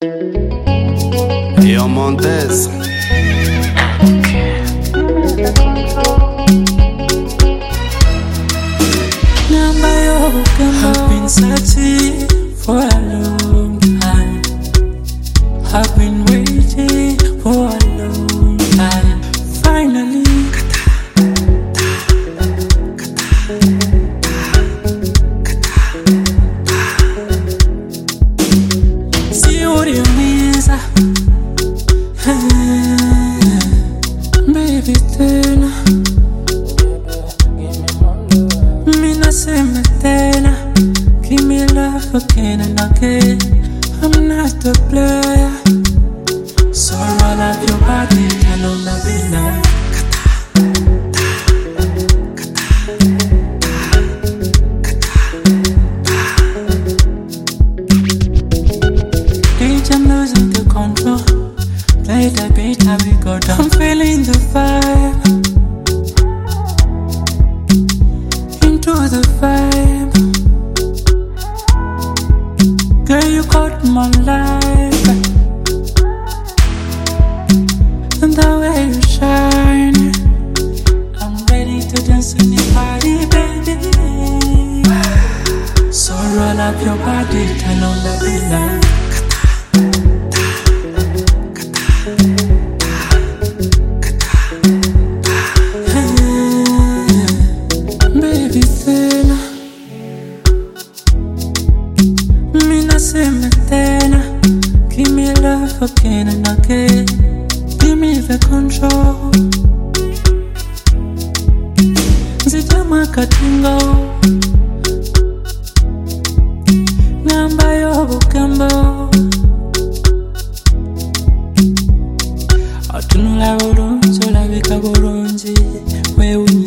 Yo Montez. I've been searching for a long time. I've been waiting for a long time. Finally, see what you miss, baby, tena. Mina sema tena. Give me love again and again. I'm not a player, so roll up your body and on the villa. Bitch, I'm losing the control. Play the beat, how we go down. I'm feeling the fire, into the vibe. Girl, you caught my life, and the way you shine, I'm ready to dance in the party, baby. So roll up your body, turn on the villa. Baby, tena. Mina sema tena. Give me love again and again. Give me the control. Nzitama katingo. Ngamba yo bukembo. Atunula bulungi olabika bulungi. Wewe